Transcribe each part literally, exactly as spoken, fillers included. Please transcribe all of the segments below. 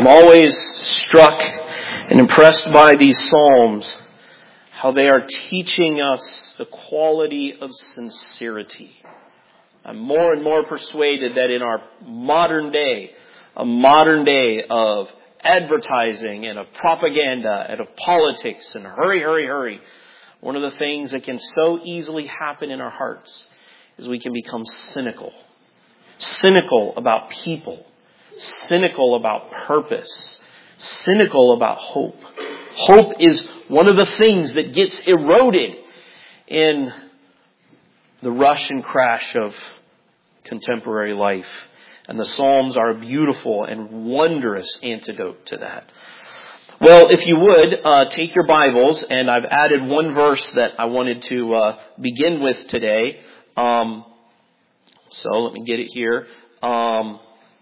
I'm always struck and impressed by these Psalms, how they are teaching us the quality of sincerity. I'm more and more persuaded that in our modern day, a modern day of advertising and of propaganda and of politics and hurry, hurry, hurry, one of the things that can so easily happen in our hearts is we can become cynical. Cynical about people. Cynical about purpose. Cynical about hope. Hope is one of the things that gets eroded in the rush and crash of contemporary life. And the Psalms are a beautiful and wondrous antidote to that. Well, if you would, uh, take your Bibles, and I've added one verse that I wanted to uh, begin with today. Um, so let me get it here. Um,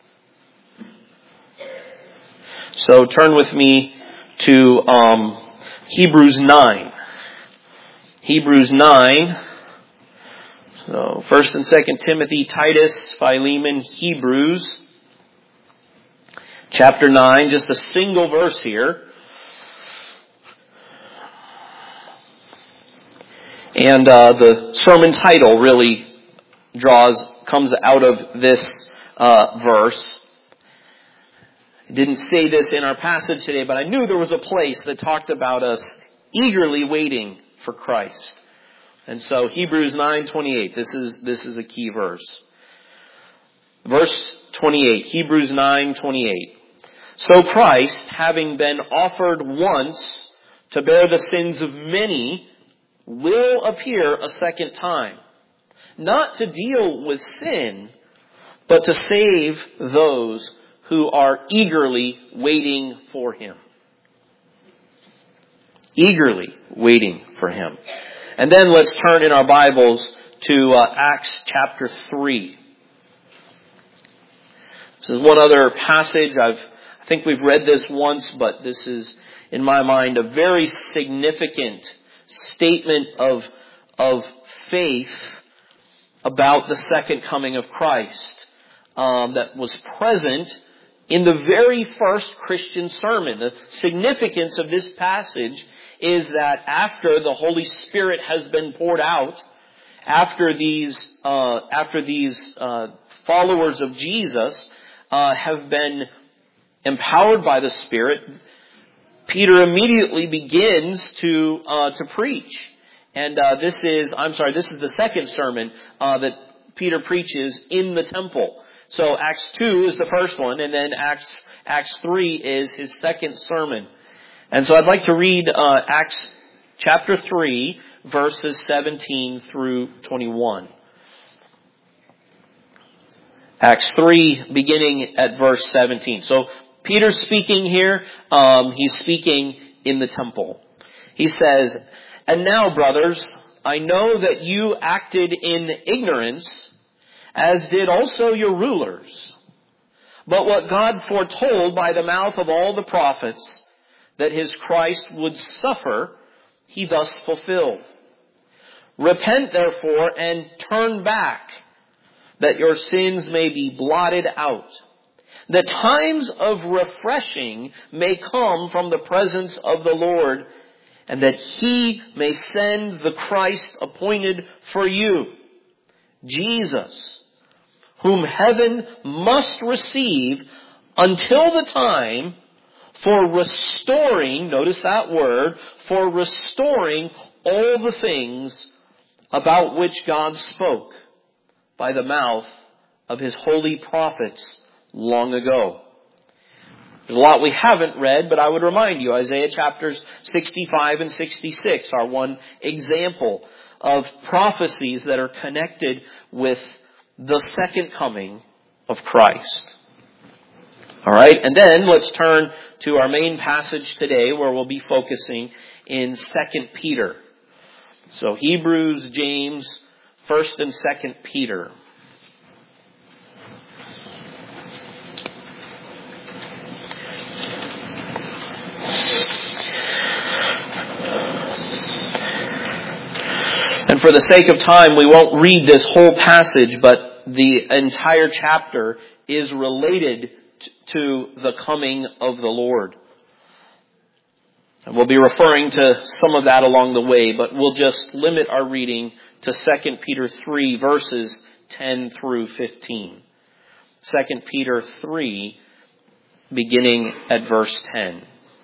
so turn with me to um, Hebrews nine. Hebrews nine. So First and Second Timothy, Titus, Philemon, Hebrews, chapter nine. Just a single verse here. And uh, the sermon title really draws, comes out of this uh, verse. I didn't say this in our passage today, but I knew there was a place that talked about us eagerly waiting for Christ. And so Hebrews nine twenty-eight, this is this is a key verse. Verse twenty-eight, Hebrews nine twenty-eight. So Christ, having been offered once to bear the sins of many, will appear a second time, not to deal with sin, but to save those who are eagerly waiting for Him. Eagerly waiting for Him. And then let's turn in our Bibles to uh, Acts chapter three. This is one other passage. I've, I think we've read this once, but this is, in my mind, a very significant statement of, of faith about the second coming of Christ um, that was present in the very first Christian sermon. The significance of this passage is that after the Holy Spirit has been poured out, after these uh, after these uh, followers of Jesus uh, have been empowered by the Spirit, Peter immediately begins to uh, to preach. And uh, this is, I'm sorry, this is the second sermon uh, that Peter preaches in the temple. So Acts two is the first one, and then Acts Acts three is his second sermon. And so I'd like to read uh, Acts chapter three, verses seventeen through twenty-one. Acts three, beginning at verse seventeen. So Peter's speaking here. Um, he's speaking in the temple. He says, "And now, brothers, I know that you acted in ignorance, as did also your rulers. But what God foretold by the mouth of all the prophets, that his Christ would suffer, he thus fulfilled. Repent, therefore, and turn back, that your sins may be blotted out. The times of refreshing may come from the presence of the Lord, and that he may send the Christ appointed for you, Jesus, whom heaven must receive until the time for restoring," notice that word, "for restoring all the things about which God spoke by the mouth of his holy prophets long ago." There's a lot we haven't read, but I would remind you, Isaiah chapters sixty-five and sixty-six are one example of prophecies that are connected with the second coming of Christ. All right, and then let's turn to our main passage today, where we'll be focusing in Second Peter. So Hebrews, James, First and Second Peter. And for the sake of time, we won't read this whole passage, but the entire chapter is related t- to the coming of the Lord. And we'll be referring to some of that along the way, but we'll just limit our reading to Second Peter three, verses ten through fifteen. Second Peter three, beginning at verse ten.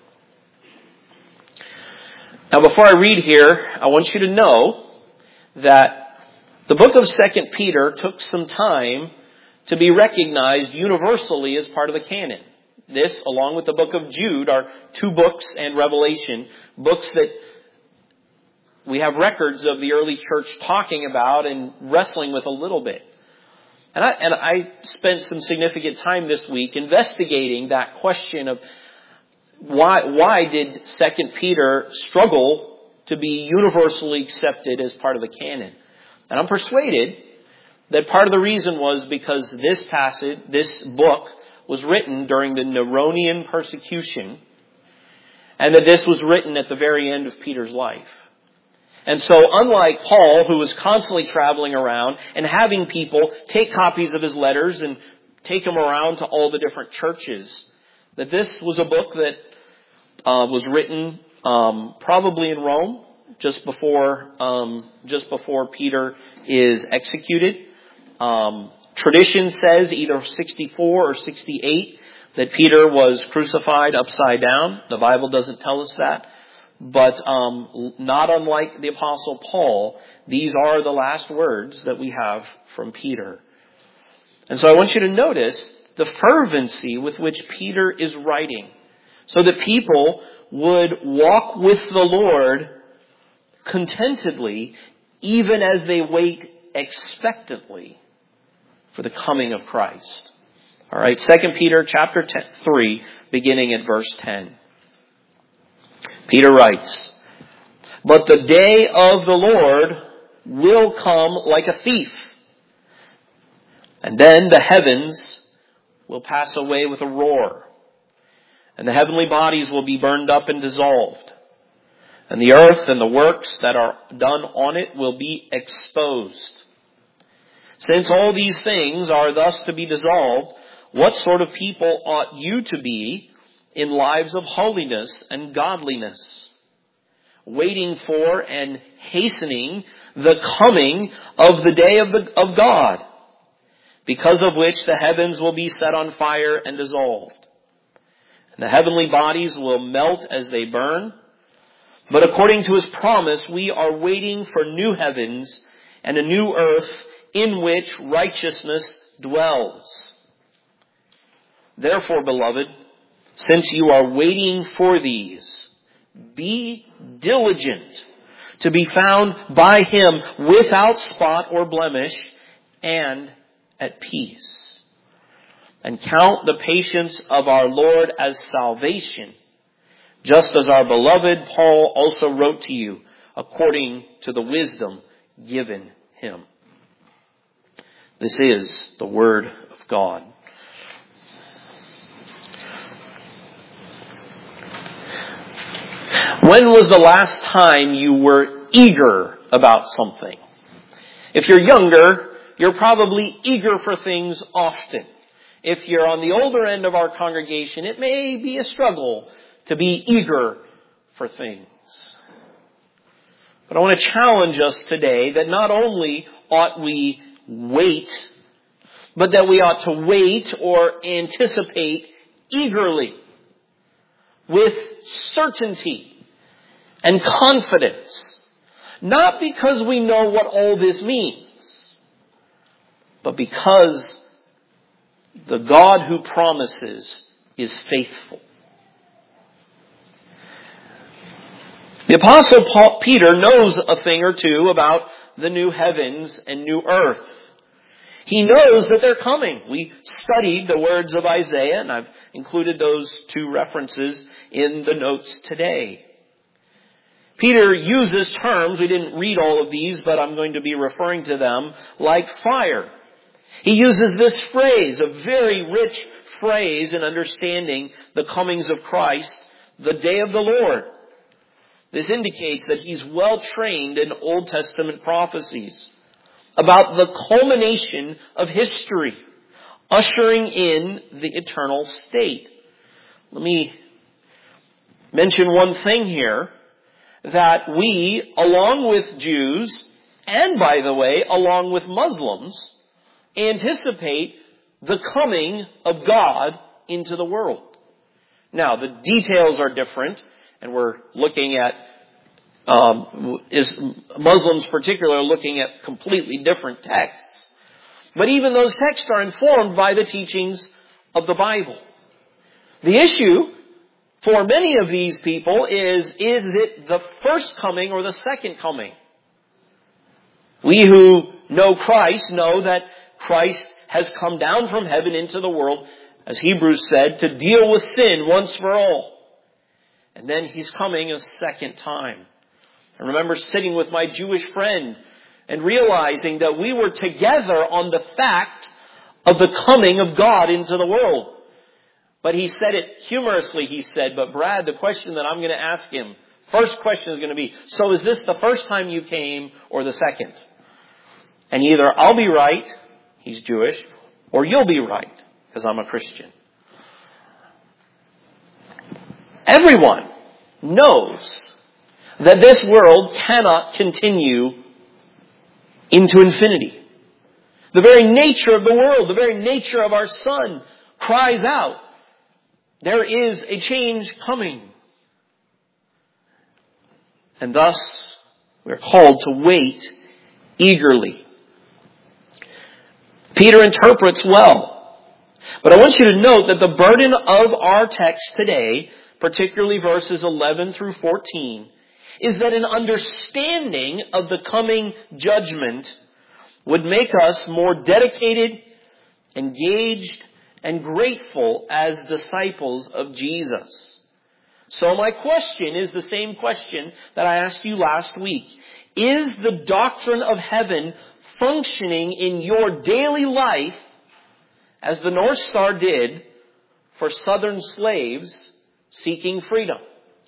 Now before I read here, I want you to know that the book of Second Peter took some time to be recognized universally as part of the canon. This, along with the book of Jude, are two books and Revelation, books that we have records of the early church talking about and wrestling with a little bit. And I, and I spent some significant time this week investigating that question of why, why did Second Peter struggle to be universally accepted as part of the canon? And I'm persuaded that part of the reason was because this passage, this book, was written during the Neronian persecution, and that this was written at the very end of Peter's life. And so unlike Paul, who was constantly traveling around and having people take copies of his letters and take them around to all the different churches, that this was a book that uh, was written um, probably in Rome just before um, just before Peter is executed. Um, tradition says either sixty-four or sixty-eight that Peter was crucified upside down. The Bible doesn't tell us that. But um, not unlike the Apostle Paul, these are the last words that we have from Peter. And so I want you to notice the fervency with which Peter is writing, so that people would walk with the Lord contentedly, even as they wait expectantly for the coming of Christ. All right, Second Peter chapter three, beginning at verse ten. Peter writes, "But the day of the Lord will come like a thief, and then the heavens will pass away with a roar, and the heavenly bodies will be burned up and dissolved, and the earth and the works that are done on it will be exposed. Since all these things are thus to be dissolved, what sort of people ought you to be in lives of holiness and godliness, waiting for and hastening the coming of the day of, the, of God, because of which the heavens will be set on fire and dissolved, and the heavenly bodies will melt as they burn. But according to his promise, we are waiting for new heavens and a new earth in which righteousness dwells. Therefore, beloved, since you are waiting for these, be diligent to be found by him without spot or blemish and at peace. And count the patience of our Lord as salvation, just as our beloved Paul also wrote to you, according to the wisdom given him." This is the word of God. When was the last time you were eager about something? If you're younger, you're probably eager for things often. If you're on the older end of our congregation, it may be a struggle to be eager for things. But I want to challenge us today that not only ought we wait, but that we ought to wait or anticipate eagerly, with certainty and confidence. Not because we know what all this means, but because the God who promises is faithful. The Apostle Paul, Peter knows a thing or two about the new heavens and new earth. He knows that they're coming. We studied the words of Isaiah, and I've included those two references in the notes today. Peter uses terms, we didn't read all of these, but I'm going to be referring to them, like fire. He uses this phrase, a very rich phrase in understanding the comings of Christ, the day of the Lord. This indicates that he's well trained in Old Testament prophecies about the culmination of history, ushering in the eternal state. Let me mention one thing here, that we, along with Jews, and by the way, along with Muslims, anticipate the coming of God into the world. Now, the details are different, and we're looking at, um, is Muslims particularly are looking at completely different texts. But even those texts are informed by the teachings of the Bible. The issue for many of these people is, is it the first coming or the second coming? We who know Christ know that Christ has come down from heaven into the world, as Hebrews said, to deal with sin once for all. And then He's coming a second time. I remember sitting with my Jewish friend and realizing that we were together on the fact of the coming of God into the world. But he said it humorously, he said, but Brad, the question that I'm going to ask him, first question is going to be, so is this the first time you came or the second? And either I'll be right, he's Jewish, or you'll be right, because I'm a Christian. Everyone knows that this world cannot continue into infinity. The very nature of the world, the very nature of our sun cries out, there is a change coming. And thus, we're called to wait eagerly. Peter interprets well. But I want you to note that the burden of our text today, particularly verses eleven through fourteen, is that an understanding of the coming judgment would make us more dedicated, engaged, and grateful as disciples of Jesus. So my question is the same question that I asked you last week. Is the doctrine of heaven functioning in your daily life as the North Star did for Southern slaves seeking freedom?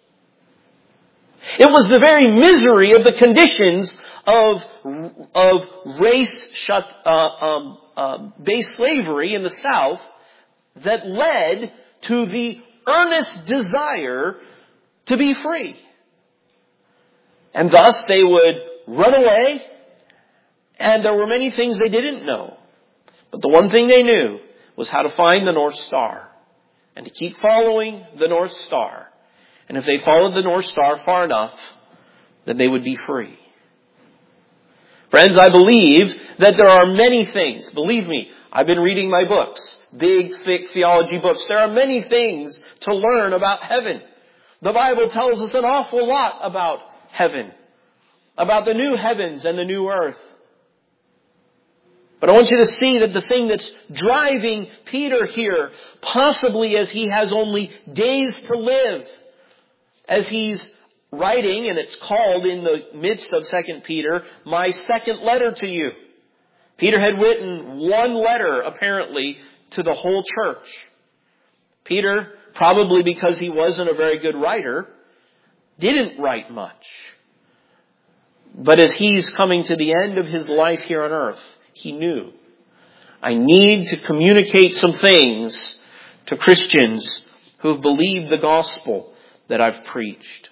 It was the very misery of the conditions of, of race shut, uh, um, uh, based slavery in the South that led to the earnest desire to be free. And thus they would run away, and there were many things they didn't know. But the one thing they knew was how to find the North Star and to keep following the North Star. And if they followed the North Star far enough, then they would be free. Friends, I believe that there are many things. Believe me, I've been reading my books, big, thick theology books. There are many things to learn about heaven. The Bible tells us an awful lot about heaven, about the new heavens and the new earth. But I want you to see that the thing that's driving Peter here, possibly as he has only days to live, as he's writing, and it's called in the midst of Second Peter, my second letter to you. Peter had written one letter, apparently, to the whole church. Peter, probably because he wasn't a very good writer, didn't write much. But as he's coming to the end of his life here on earth, he knew, I need to communicate some things to Christians who have believed the gospel that I've preached.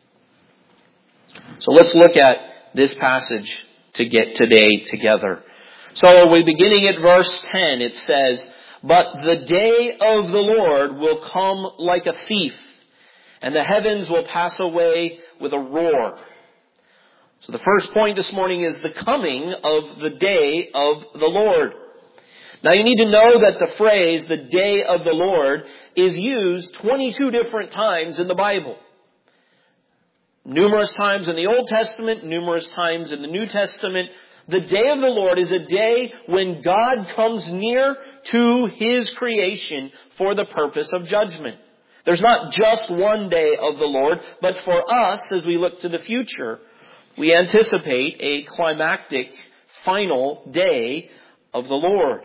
So let's look at this passage to get today together. So we're beginning at verse ten. It says, but the day of the Lord will come like a thief, and the heavens will pass away with a roar. So the first point this morning is the coming of the day of the Lord. Now you need to know that the phrase, the day of the Lord, is used twenty-two different times in the Bible. Numerous times in the Old Testament, numerous times in the New Testament. The day of the Lord is a day when God comes near to His creation for the purpose of judgment. There's not just one day of the Lord, but for us, as we look to the future, we anticipate a climactic final day of the Lord.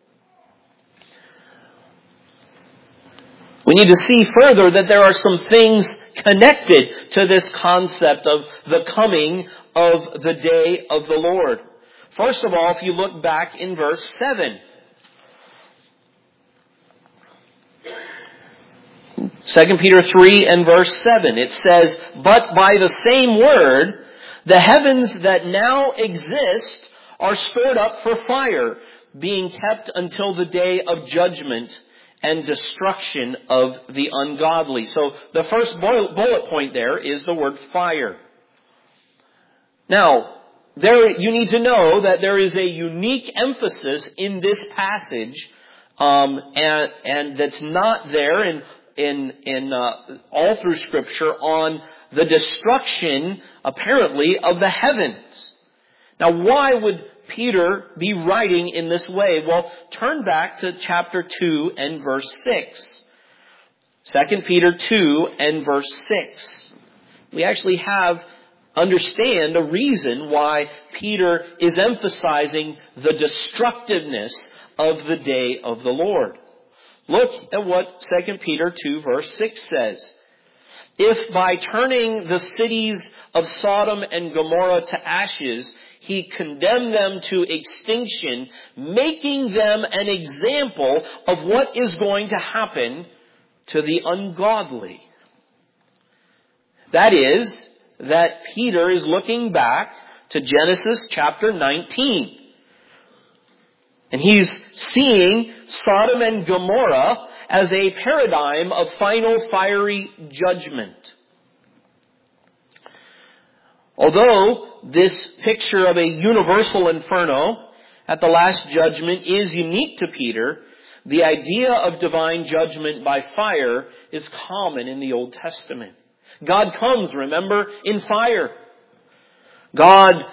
We need to see further that there are some things connected to this concept of the coming of the day of the Lord. First of all, if you look back in verse seven, Second Peter three and verse seven, it says, "But by the same word, the heavens that now exist are stored up for fire, being kept until the day of judgment and destruction of the ungodly." So the first bullet point there is the word fire. Now, there you need to know that there is a unique emphasis in this passage, um, and, and that's not there in in in uh, all through Scripture, on the destruction, apparently, of the heavens. Now, why would Peter be writing in this way? Well, turn back to chapter two and verse six. Second Peter two and verse six. We actually have, understand a reason why Peter is emphasizing the destructiveness of the day of the Lord. Look at what Second Peter two verse six says. "If by turning the cities of Sodom and Gomorrah to ashes, he condemned them to extinction, making them an example of what is going to happen to the ungodly." That is, that Peter is looking back to Genesis chapter nineteen. And he's seeing Sodom and Gomorrah as a paradigm of final fiery judgment. Although this picture of a universal inferno at the last judgment is unique to Peter, the idea of divine judgment by fire is common in the Old Testament. God comes, remember, in fire. God,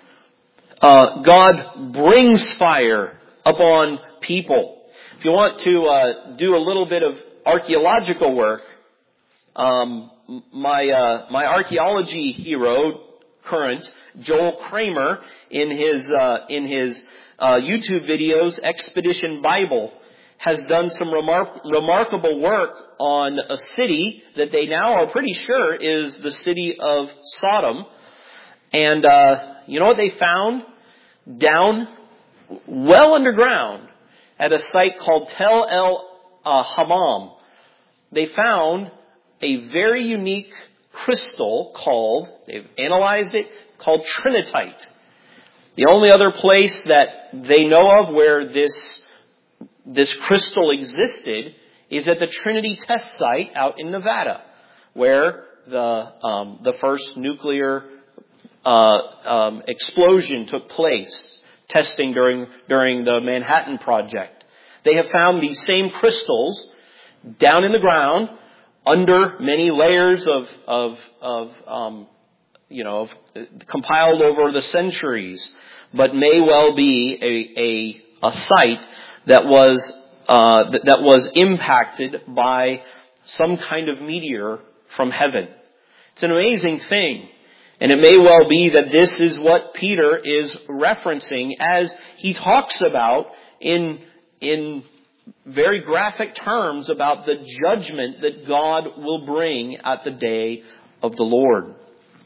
uh, God brings fire upon people. If you want to uh, do a little bit of archaeological work, um, my uh, my archaeology hero, current Joel Kramer, in his uh, in his uh, YouTube videos, Expedition Bible, has done some remar- remarkable work on a city that they now are pretty sure is the city of Sodom. And uh, you know what they found? Down, well underground, at a site called Tel El uh, Hammam, they found a very unique crystal called, they've analyzed it, called trinitite. The only other place that they know of where this this crystal existed is at the Trinity test site out in Nevada, where the um, the first nuclear uh, um, explosion took place, testing during during the Manhattan Project. They have found these same crystals down in the ground, under many layers of of of um, you know of, compiled over the centuries, but may well be a a, a site that was uh, that, that was impacted by some kind of meteor from heaven. It's an amazing thing. And it may well be that this is what Peter is referencing as he talks about in, in very graphic terms about the judgment that God will bring at the day of the Lord.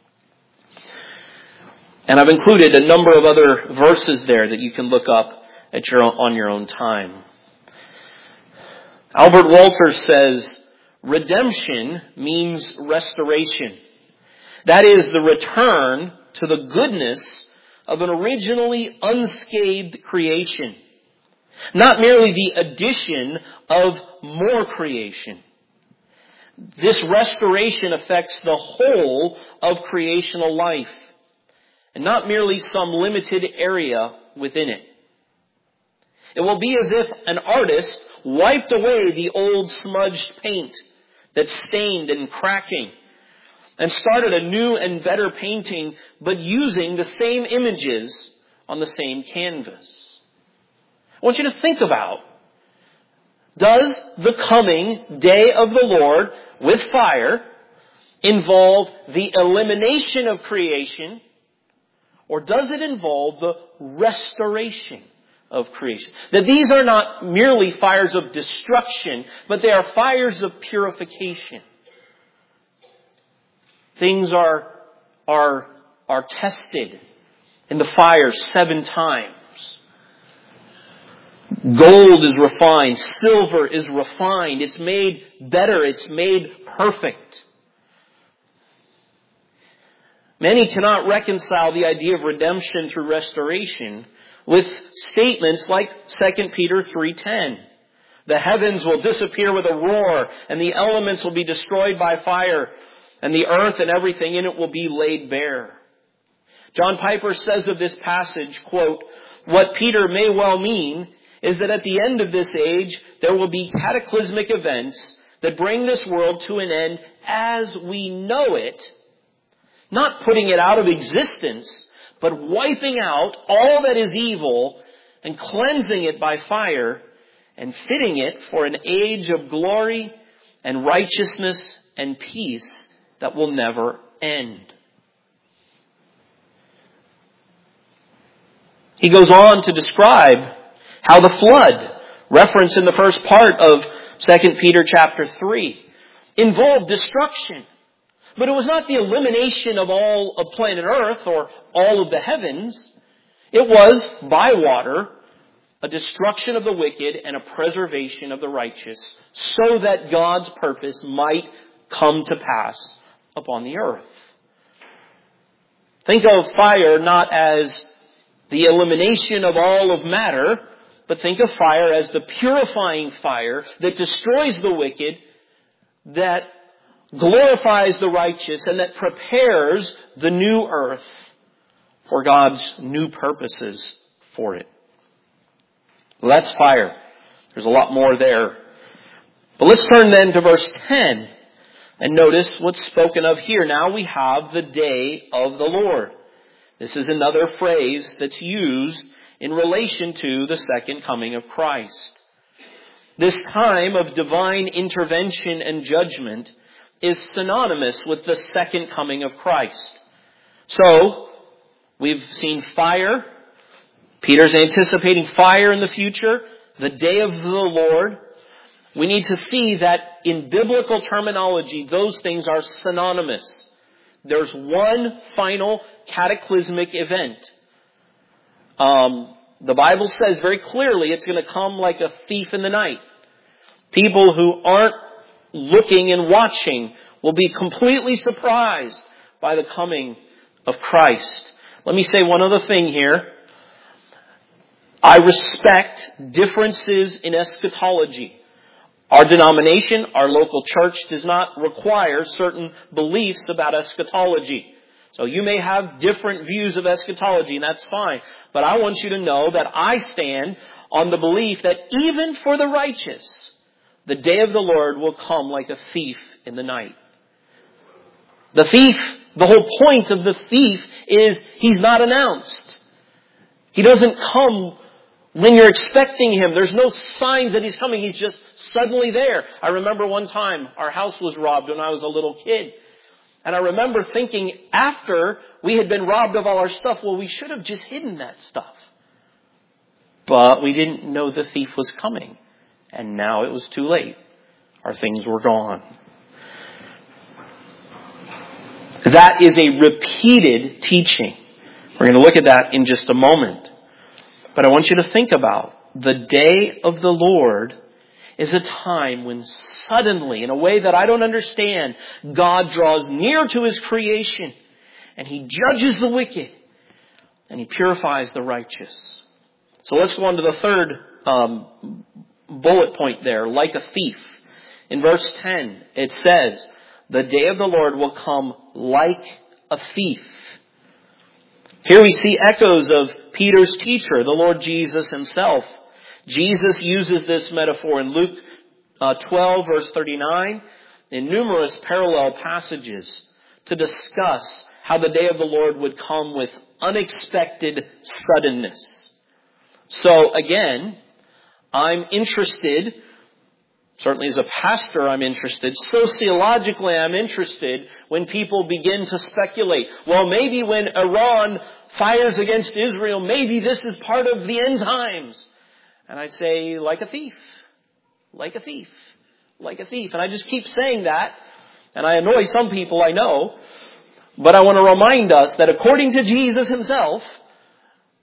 And I've included a number of other verses there that you can look up at your own, on your own time. Albert Walters says, redemption means restoration. That is the return to the goodness of an originally unscathed creation. Not merely the addition of more creation. This restoration affects the whole of creational life, and not merely some limited area within it. It will be as if an artist wiped away the old smudged paint that's stained and cracking, and started a new and better painting, but using the same images on the same canvas. I want you to think about, does the coming day of the Lord with fire involve the elimination of creation, or does it involve the restoration of creation? That these are not merely fires of destruction, but they are fires of purification. Things are, are, are tested in the fire seven times. Gold is refined. Silver is refined. It's made better. It's made perfect. Many cannot reconcile the idea of redemption through restoration with statements like Second Peter three ten. The heavens will disappear with a roar, and the elements will be destroyed by fire, and the earth and everything in it will be laid bare. John Piper says of this passage, quote, "What Peter may well mean is that at the end of this age, there will be cataclysmic events that bring this world to an end as we know it, not putting it out of existence, but wiping out all that is evil and cleansing it by fire and fitting it for an age of glory and righteousness and peace that will never end." He goes on to describe how the flood, referenced in the first part of Second Peter chapter three, involved destruction. But it was not the elimination of all of planet Earth or all of the heavens. It was, by water, a destruction of the wicked and a preservation of the righteous, so that God's purpose might come to pass upon the earth. Think of fire not as the elimination of all of matter, but think of fire as the purifying fire that destroys the wicked, that glorifies the righteous, and that prepares the new earth for God's new purposes for it. Well, that's fire. There's a lot more there. But let's turn then to verse ten and notice what's spoken of here. Now we have the day of the Lord. This is another phrase that's used in relation to the second coming of Christ. This time of divine intervention and judgment is synonymous with the second coming of Christ. So, we've seen fire. Peter's anticipating fire in the future, the day of the Lord. We need to see that in biblical terminology, those things are synonymous. There's one final cataclysmic event. Um, the Bible says very clearly it's going to come like a thief in the night. People who aren't looking and watching will be completely surprised by the coming of Christ. Let me say one other thing here. I respect differences in eschatology. Our denomination, our local church, does not require certain beliefs about eschatology. So you may have different views of eschatology, and that's fine. But I want you to know that I stand on the belief that even for the righteous, the day of the Lord will come like a thief in the night. The thief, the whole point of the thief is he's not announced. He doesn't come when you're expecting him. There's no signs that he's coming. He's just suddenly there. I remember one time our house was robbed when I was a little kid. And I remember thinking after we had been robbed of all our stuff, well, we should have just hidden that stuff. But we didn't know the thief was coming. And now it was too late. Our things were gone. That is a repeated teaching. We're going to look at that in just a moment. But I want you to think about the day of the Lord is a time when suddenly, in a way that I don't understand, God draws near to His creation and He judges the wicked and He purifies the righteous. So let's go on to the third um, bullet point there, like a thief. In verse ten, it says, the day of the Lord will come like a thief. Here we see echoes of Peter's teacher, the Lord Jesus Himself. Jesus uses this metaphor in Luke uh, twelve, verse thirty-nine, in numerous parallel passages to discuss how the day of the Lord would come with unexpected suddenness. So again, I'm interested, certainly as a pastor I'm interested, sociologically I'm interested when people begin to speculate. Well, maybe when Iran fires against Israel, maybe this is part of the end times. And I say, like a thief, like a thief, like a thief. And I just keep saying that. And I annoy some people, I know. But I want to remind us that according to Jesus Himself,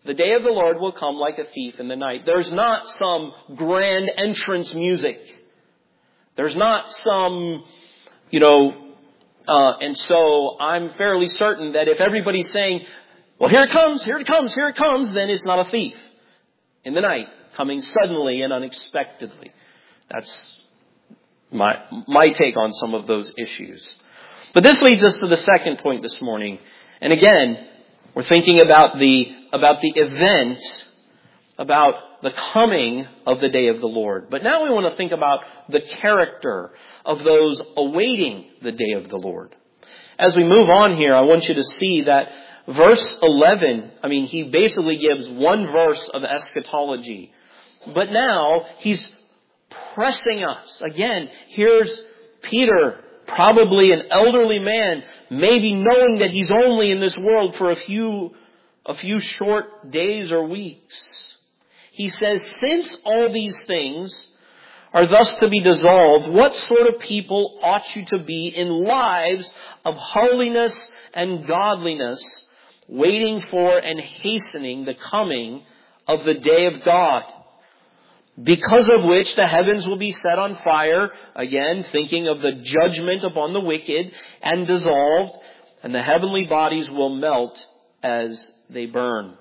The day of the Lord will come like a thief in the night. There's not some grand entrance music. There's not some, you know, uh, and so I'm fairly certain that if everybody's saying, well, here it comes, here it comes, here it comes, then it's not a thief in the night, coming suddenly and unexpectedly. That's my, my take on some of those issues. But this leads us to the second point this morning. And again, we're thinking about the, about the event, about the coming of the day of the Lord. But now we want to think about the character of those awaiting the day of the Lord. As we move on here, I want you to see that verse eleven, I mean, he basically gives one verse of eschatology. But now he's pressing us. Again, here's Peter, probably an elderly man, maybe knowing that he's only in this world for a few, a few short days or weeks. He says, since all these things are thus to be dissolved, what sort of people ought you to be in lives of holiness and godliness, waiting for and hastening the coming of the day of God, because of which the heavens will be set on fire, again, thinking of the judgment upon the wicked, and dissolved, and the heavenly bodies will melt as they burn.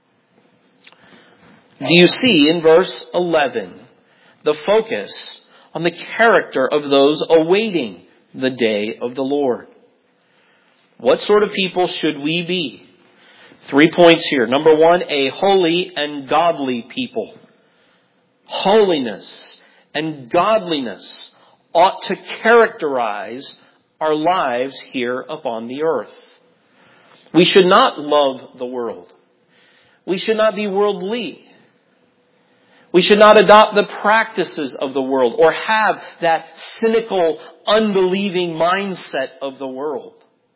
Do you see in verse eleven the focus on the character of those awaiting the day of the Lord? What sort of people should we be? Three points here. Number one, a holy and godly people. Holiness and godliness ought to characterize our lives here upon the earth. We should not love the world. We should not be worldly. We should not adopt the practices of the world or have that cynical, unbelieving mindset of the world.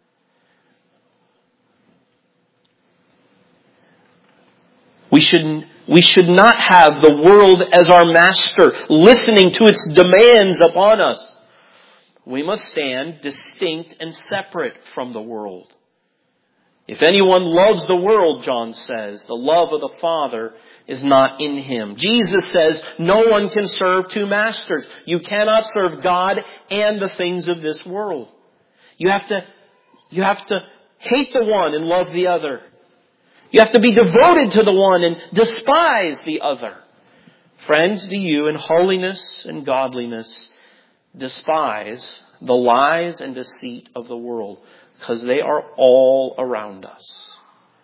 We should, we should not have the world as our master, listening to its demands upon us. We must stand distinct and separate from the world. If anyone loves the world, John says, the love of the Father is not in him. Jesus says no one can serve two masters. You cannot serve God and the things of this world. You have to, you have to hate the one and love the other. You have to be devoted to the one and despise the other. Friends, do you in holiness and godliness despise the lies and deceit of the world? Because they are all around us.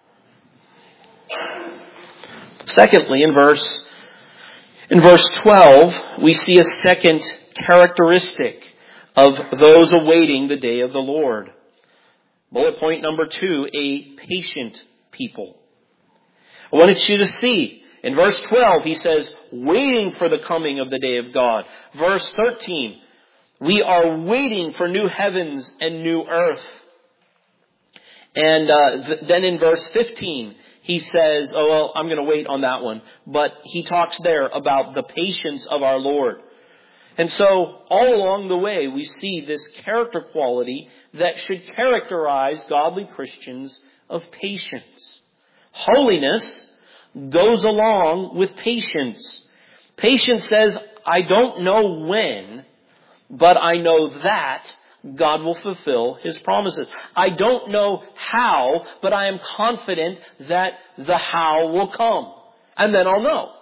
Secondly, in verse, in verse twelve, we see a second characteristic of those awaiting the day of the Lord. Bullet point number two, a patient people. I wanted you to see, in verse twelve, he says, waiting for the coming of the day of God. Verse thirteen, we are waiting for new heavens and new earth. And uh, th- then in verse fifteen, he says, oh, well, I'm going to wait on that one. But he talks there about the patience of our Lord. And so all along the way, we see this character quality that should characterize godly Christians of patience. Holiness goes along with patience. Patience says, I don't know when, but I know that God will fulfill His promises. I don't know how, but I am confident that the how will come. And then I'll know.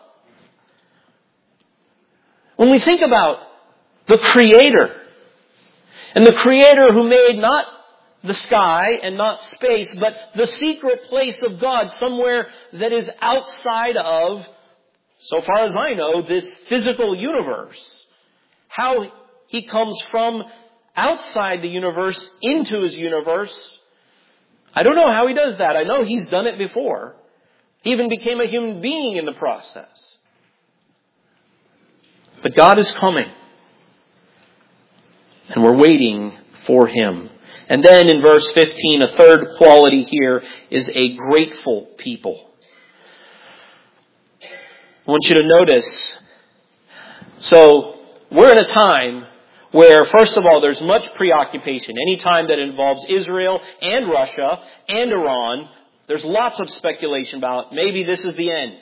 When we think about the Creator, and the Creator who made not the sky and not space, but the secret place of God, somewhere that is outside of, so far as I know, this physical universe. How He comes from outside the universe into His universe. I don't know how He does that. I know He's done it before. He even became a human being in the process. But God is coming. And we're waiting for Him. And then in verse fifteen, a third quality here is a grateful people. I want you to notice, so we're in a time where, first of all, there's much preoccupation. Any time that involves Israel and Russia and Iran, There's lots of speculation about maybe this is the end.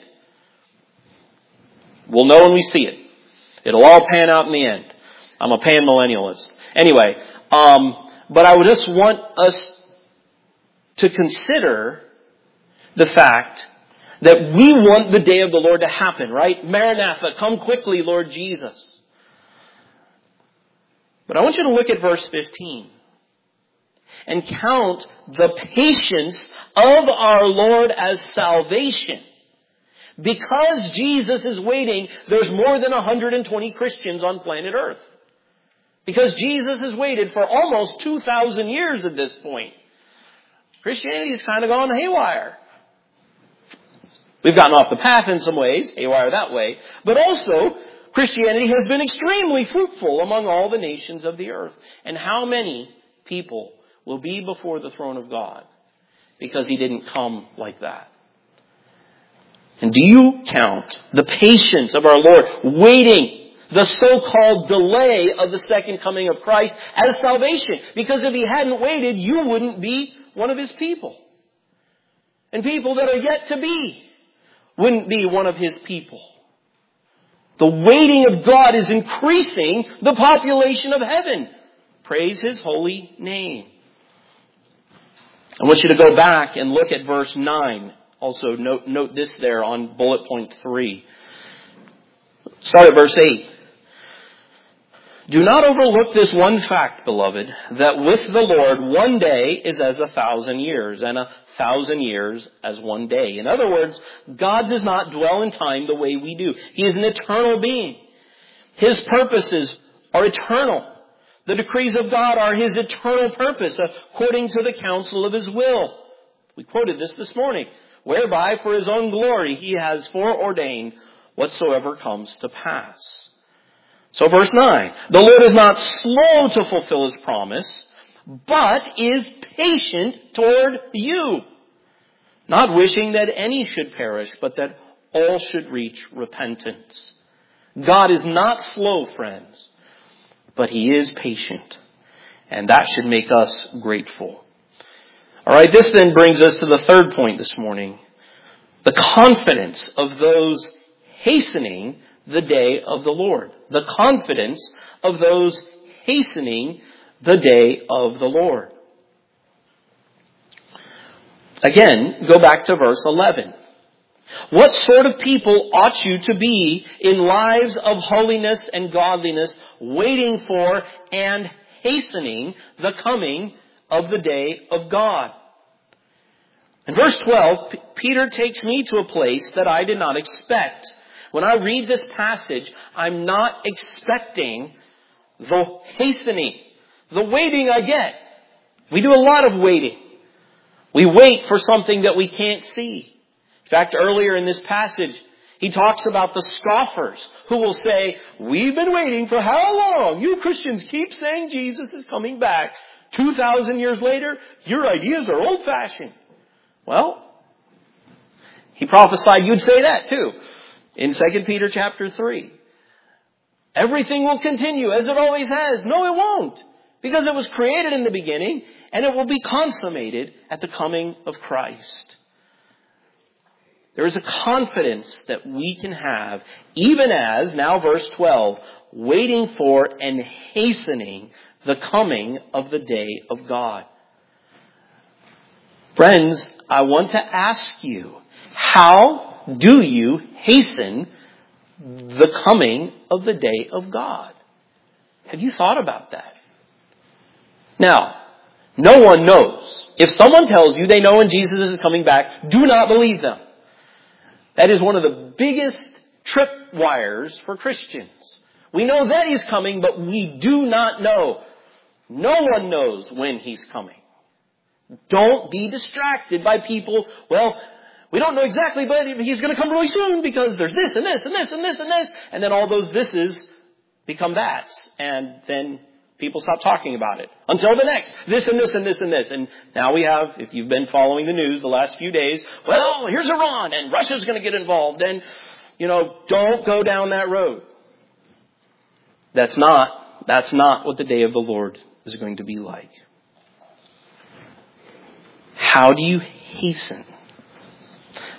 We'll know when we see it. It'll all pan out in the end. I'm a pan-millennialist. Anyway, um, but I would just want us to consider the fact that we want the day of the Lord to happen, right? Maranatha, come quickly, Lord Jesus. But I want you to look at verse fifteen and count the patience of our Lord as salvation. Because Jesus is waiting, there's more than one hundred twenty Christians on planet Earth. Because Jesus has waited for almost two thousand years at this point. Christianity has kind of gone haywire. We've gotten off the path in some ways, haywire that way. But also, Christianity has been extremely fruitful among all the nations of the earth. And how many people will be before the throne of God because He didn't come like that? And do you count the patience of our Lord waiting, the so-called delay of the second coming of Christ as salvation? Because if He hadn't waited, you wouldn't be one of His people. And people that are yet to be wouldn't be one of His people. The waiting of God is increasing the population of heaven. Praise His holy name. I want you to go back and look at verse nine. Also note, note this there on bullet point three. Start at verse eight. Do not overlook this one fact, beloved, that with the Lord one day is as a thousand years, and a thousand years as one day. In other words, God does not dwell in time the way we do. He is an eternal being. His purposes are eternal. The decrees of God are His eternal purpose, according to the counsel of His will. We quoted this this morning. Whereby, for His own glory, He has foreordained whatsoever comes to pass. So verse nine, the Lord is not slow to fulfill His promise, but is patient toward you, not wishing that any should perish, but that all should reach repentance. God is not slow, friends, but He is patient, and that should make us grateful. All right, this then brings us to the third point this morning, the confidence of those hastening the day of the Lord. The confidence of those hastening the day of the Lord. Again, go back to verse eleven. What sort of people ought you to be in lives of holiness and godliness, waiting for and hastening the coming of the day of God? In verse twelve, P- Peter takes me to a place that I did not expect. When I read this passage, I'm not expecting the hastening, the waiting I get. We do a lot of waiting. We wait for something that we can't see. In fact, earlier in this passage, he talks about the scoffers who will say, we've been waiting for how long? You Christians keep saying Jesus is coming back. two thousand years later, your ideas are old-fashioned. Well, he prophesied you'd say that too. In Second Peter chapter three. Everything will continue as it always has. No, it won't. Because it was created in the beginning and it will be consummated at the coming of Christ. There is a confidence that we can have, even as, now verse twelve, waiting for and hastening the coming of the day of God. Friends, I want to ask you, how do you hasten the coming of the day of God? Have you thought about that? Now, no one knows. If someone tells you they know when Jesus is coming back, do not believe them. That is one of the biggest tripwires for Christians. We know that He's coming, but we do not know. No one knows when He's coming. Don't be distracted by people, well, we don't know exactly, but He's going to come really soon because there's this and this and this and this and this. And then all those thises become that's. And then people stop talking about it. Until the next. This and this and this and this. And now we have, if you've been following the news the last few days, well, here's Iran and Russia's going to get involved. And, you know, don't go down that road. That's not, that's not what the day of the Lord is going to be like. How do you hasten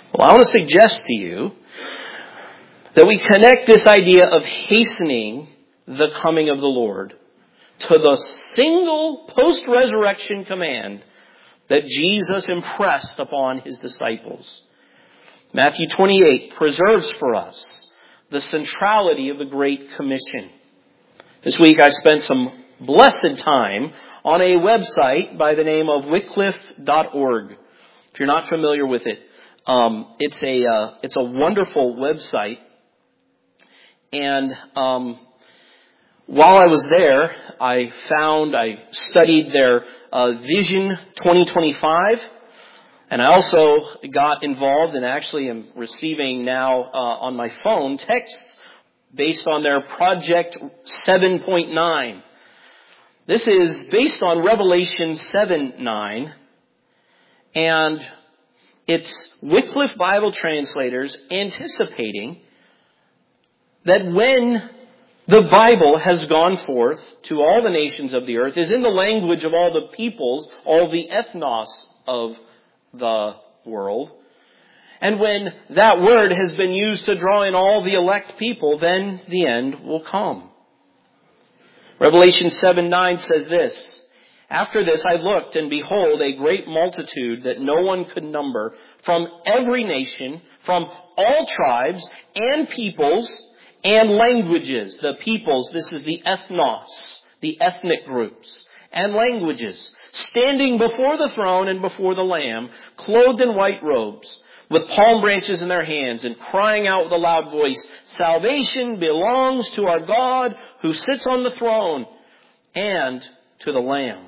Well, I want to suggest to you that we connect this idea of hastening the coming of the Lord to the single post-resurrection command that Jesus impressed upon his disciples. Matthew twenty-eight preserves for us the centrality of the Great Commission. This week I spent some blessed time on a website by the name of wycliffe dot org. If you're not familiar with it, um, it's a uh, it's a wonderful website. And um, while I was there, I found I studied their uh, Vision twenty twenty-five. And I also got involved and actually am receiving now uh, on my phone texts based on their Project seven point nine. This is based on Revelation seven nine. And it's Wycliffe Bible translators anticipating that when the Bible has gone forth to all the nations of the earth, is in the language of all the peoples, all the ethnos of the world. And when that word has been used to draw in all the elect people, then the end will come. Revelation seven nine says this, "After this I looked, and behold, a great multitude that no one could number, from every nation, from all tribes and peoples and languages." The peoples, this is the ethnos, the ethnic groups, and languages, standing before the throne and before the Lamb, clothed in white robes, with palm branches in their hands, and crying out with a loud voice, "Salvation belongs to our God who sits on the throne and to the Lamb."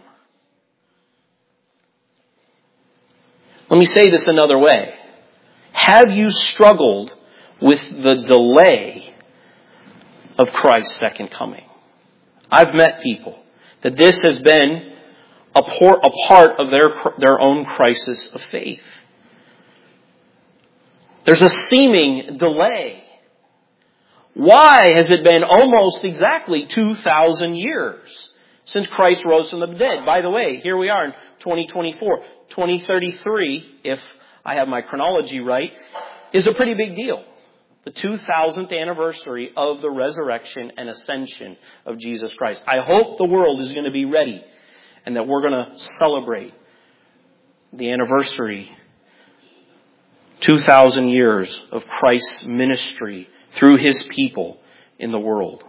Let me say this another way. Have you struggled with the delay of Christ's second coming? I've met people that this has been a part of their, their own crisis of faith. There's a seeming delay. Why has it been almost exactly two thousand years since Christ rose from the dead? By the way, here we are in twenty twenty-four. twenty thirty-three, if I have my chronology right, is a pretty big deal. The two thousandth anniversary of the resurrection and ascension of Jesus Christ. I hope the world is going to be ready and that we're going to celebrate the anniversary, two thousand years of Christ's ministry through his people in the world.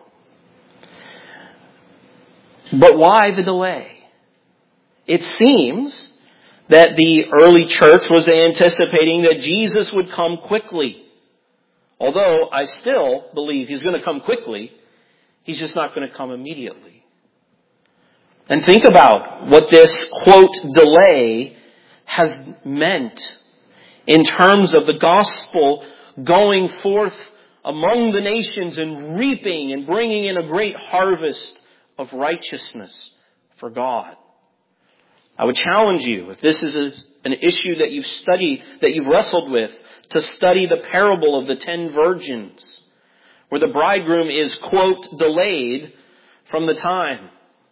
But why the delay? It seems that the early church was anticipating that Jesus would come quickly. Although I still believe he's going to come quickly, he's just not going to come immediately. And think about what this, quote, delay has meant in terms of the gospel going forth among the nations and reaping and bringing in a great harvest of righteousness for God. I would challenge you, if this is a, an issue that you've studied, that you've wrestled with, to study the parable of the ten virgins, where the bridegroom is, quote, delayed from the time.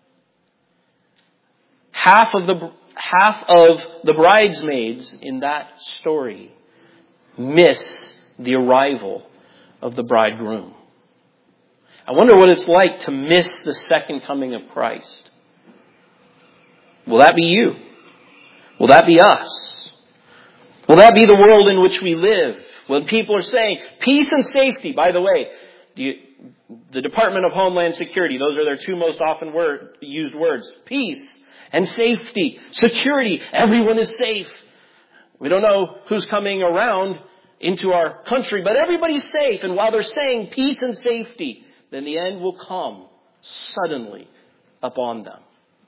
Half of the half of the bridesmaids in that story miss the arrival of the bridegroom. I wonder what it's like to miss the second coming of Christ. Will that be you? Will that be us? Will that be the world in which we live? When people are saying peace and safety, by the way, do you, the Department of Homeland Security, those are their two most often word, used words. Peace and safety. Security. Everyone is safe. We don't know who's coming around into our country, but everybody's safe. And while they're saying peace and safety, then the end will come suddenly upon them.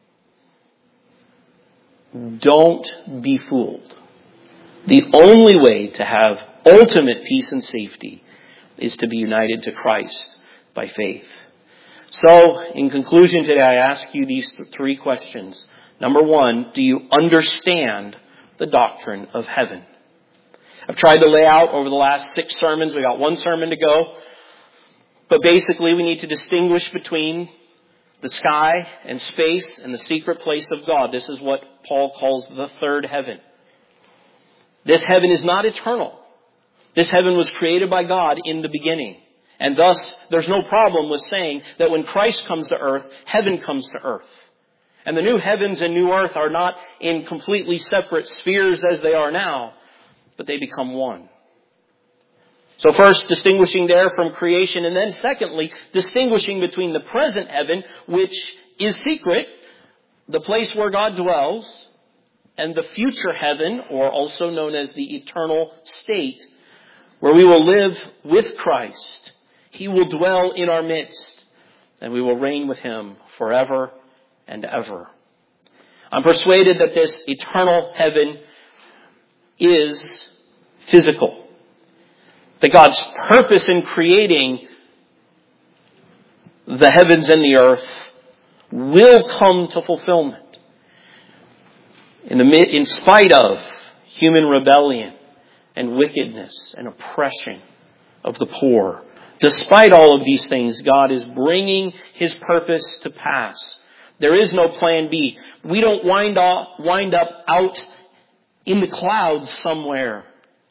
Don't be fooled. The only way to have ultimate peace and safety is to be united to Christ by faith. So, in conclusion today, I ask you these th- three questions. Number one, do you understand the doctrine of heaven? I've tried to lay out over the last six sermons. We got one sermon to go. But basically, we need to distinguish between the sky and space and the secret place of God. This is what Paul calls the third heaven. This heaven is not eternal. This heaven was created by God in the beginning. And thus, there's no problem with saying that when Christ comes to earth, heaven comes to earth. And the new heavens and new earth are not in completely separate spheres as they are now, but they become one. So first, distinguishing there from creation, and then secondly, distinguishing between the present heaven, which is secret, the place where God dwells, and the future heaven, or also known as the eternal state, where we will live with Christ. He will dwell in our midst, and we will reign with Him forever and ever. I'm persuaded that this eternal heaven is physical. That God's purpose in creating the heavens and the earth will come to fulfillment. In the in spite of human rebellion and wickedness and oppression of the poor. Despite all of these things, God is bringing His purpose to pass. There is no plan B. We don't wind up, wind up out in the clouds somewhere.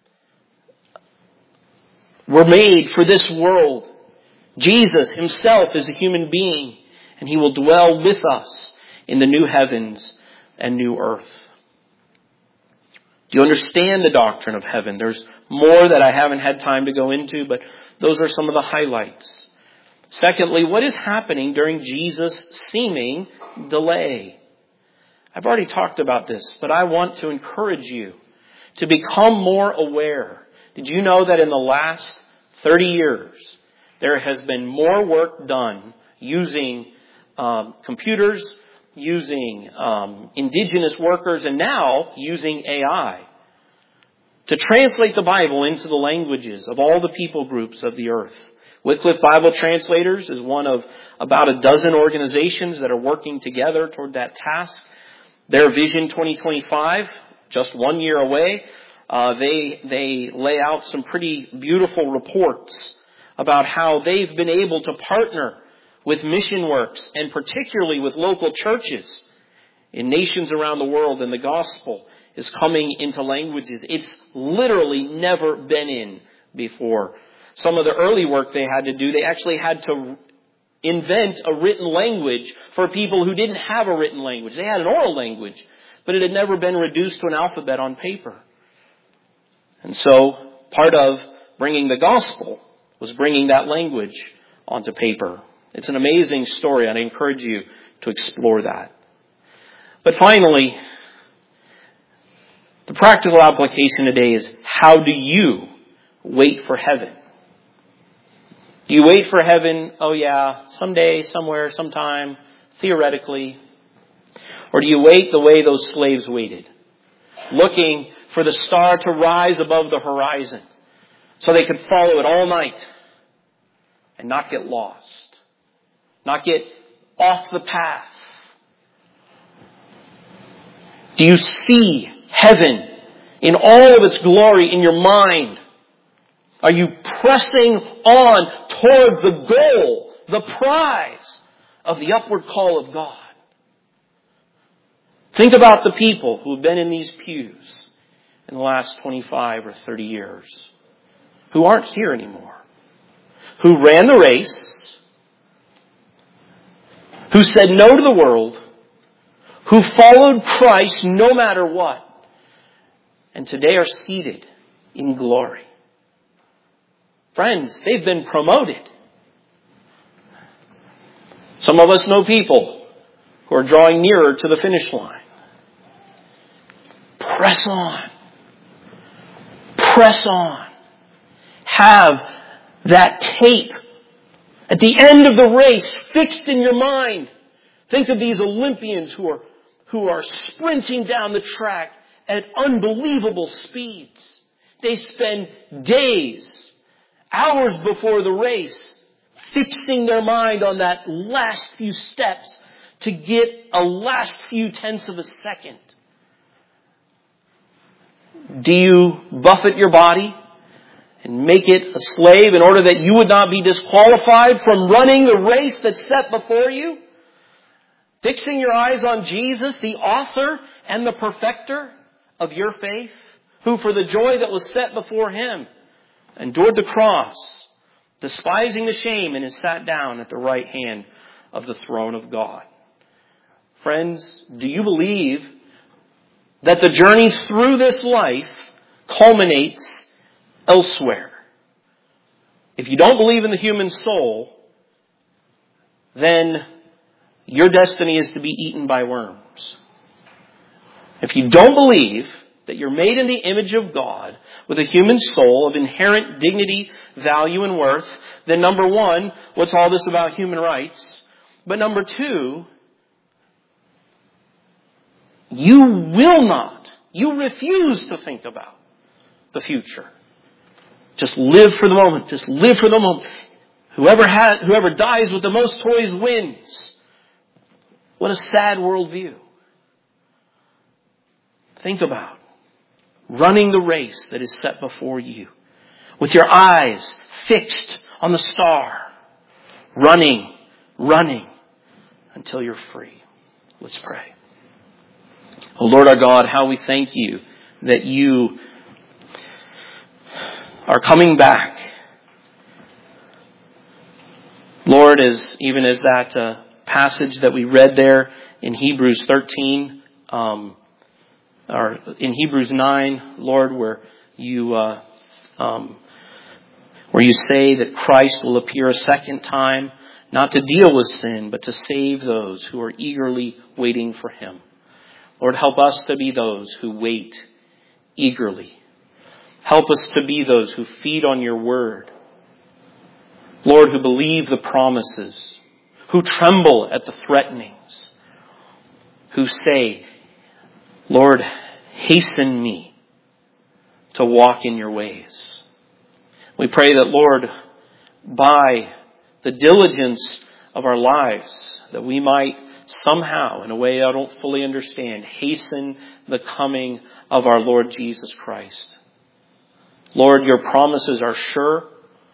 We're made for this world. Jesus Himself is a human being, and He will dwell with us in the new heavens and new earth. Do you understand the doctrine of heaven? There's more that I haven't had time to go into, but those are some of the highlights. Secondly, what is happening during Jesus' seeming delay? I've already talked about this, but I want to encourage you to become more aware. Did you know that in the last thirty years, there has been more work done using um, computers, using um, indigenous workers, and now using A I to translate the Bible into the languages of all the people groups of the earth. Wycliffe Bible Translators is one of about a dozen organizations that are working together toward that task. Their Vision twenty twenty-five, just one year away, uh, they they lay out some pretty beautiful reports about how they've been able to partner with mission works, and particularly with local churches in nations around the world, and the gospel is coming into languages it's literally never been in before. Some of the early work they had to do, they actually had to invent a written language for people who didn't have a written language. They had an oral language, but it had never been reduced to an alphabet on paper. And so part of bringing the gospel was bringing that language onto paper. It's an amazing story, and I encourage you to explore that. But finally, the practical application today is, how do you wait for heaven? Do you wait for heaven, oh yeah, someday, somewhere, sometime, theoretically? Or do you wait the way those slaves waited, looking for the star to rise above the horizon so they could follow it all night and not get lost, not get off the path? Do you see heaven in all of its glory in your mind? Are you pressing on toward the goal, the prize of the upward call of God? Think about the people who have been in these pews in the last twenty-five or thirty years, who aren't here anymore, who ran the race, who said no to the world, who followed Christ no matter what, and today are seated in glory. Friends, they've been promoted. Some of us know people who are drawing nearer to the finish line. Press on. Press on. Have that tape at the end of the race fixed in your mind. Think of these Olympians who are, who are sprinting down the track at unbelievable speeds. They spend days, hours before the race, fixing their mind on that last few steps to get a last few tenths of a second. Do you buffet your body and make it a slave in order that you would not be disqualified from running the race that's set before you? Fixing your eyes on Jesus, the author and the perfecter of your faith, who for the joy that was set before Him endured the cross, despising the shame, and is sat down at the right hand of the throne of God. Friends, do you believe that the journey through this life culminates elsewhere? If you don't believe in the human soul, then your destiny is to be eaten by worms. If you don't believe that you're made in the image of God with a human soul of inherent dignity, value, and worth, then number one, what's all this about human rights? But number two, you will not, you refuse to think about the future. Just live for the moment. Just live for the moment. Whoever has, whoever dies with the most toys wins. What a sad worldview. Think about running the race that is set before you, with your eyes fixed on the star, running, running until you're free. Let's pray. Oh Lord our God, how we thank you that you are coming back. Lord, as even as that uh, passage that we read there in Hebrews thirteen, um, or in Hebrews nine, Lord, where you uh, um, where you say that Christ will appear a second time, not to deal with sin, but to save those who are eagerly waiting for Him. Lord, help us to be those who wait eagerly. Help us to be those who feed on your word. Lord, who believe the promises, who tremble at the threatenings, who say, Lord, hasten me to walk in your ways. We pray that, Lord, by the diligence of our lives, that we might somehow, in a way I don't fully understand, hasten the coming of our Lord Jesus Christ. Lord, your promises are sure.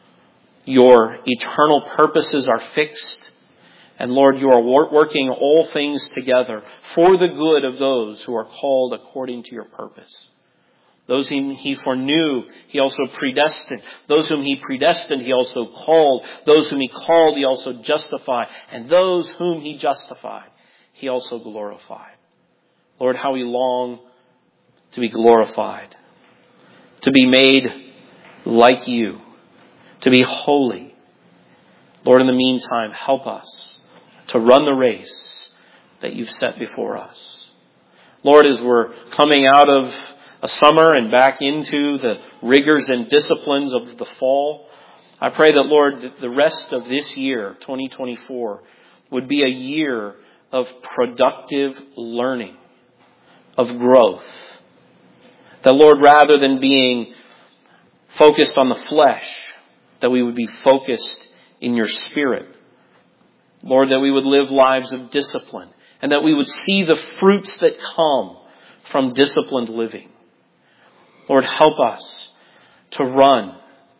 Your eternal purposes are fixed. And Lord, you are working all things together for the good of those who are called according to your purpose. Those whom he foreknew, he also predestined. Those whom he predestined, he also called. Those whom he called, he also justified. And those whom he justified, he also glorified. Lord, how we long to be glorified, to be made like you, to be holy. Lord, in the meantime, help us to run the race that you've set before us. Lord, as we're coming out of a summer and back into the rigors and disciplines of the fall, I pray that, Lord, that the rest of this year, twenty twenty-four, would be a year of productive learning, of growth. That, Lord, rather than being focused on the flesh, that we would be focused in your spirit. Lord, that we would live lives of discipline, and that we would see the fruits that come from disciplined living. Lord, help us to run.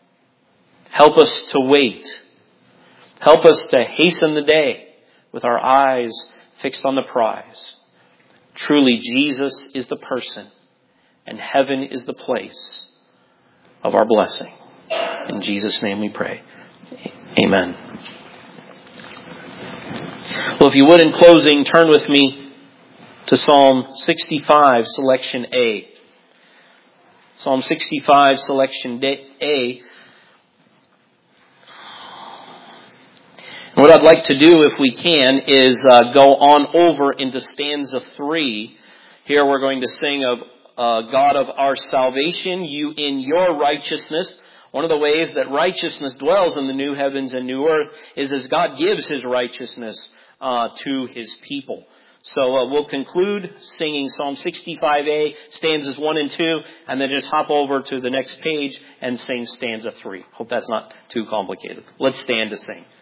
Help us to wait. Help us to hasten the day with our eyes fixed on the prize. Truly, Jesus is the person, and heaven is the place of our blessing. In Jesus' name we pray. Amen. Well, if you would, in closing, turn with me to Psalm sixty-five, selection A. Psalm sixty-five, selection A. And what I'd like to do, if we can, is uh, go on over into stanza three. Here we're going to sing of uh, God of our salvation, you in your righteousness. One of the ways that righteousness dwells in the new heavens and new earth is as God gives his righteousness uh, to his people. So uh, we'll conclude singing Psalm sixty-five A, stanzas one and two, and then just hop over to the next page and sing stanza three. Hope that's not too complicated. Let's stand to sing.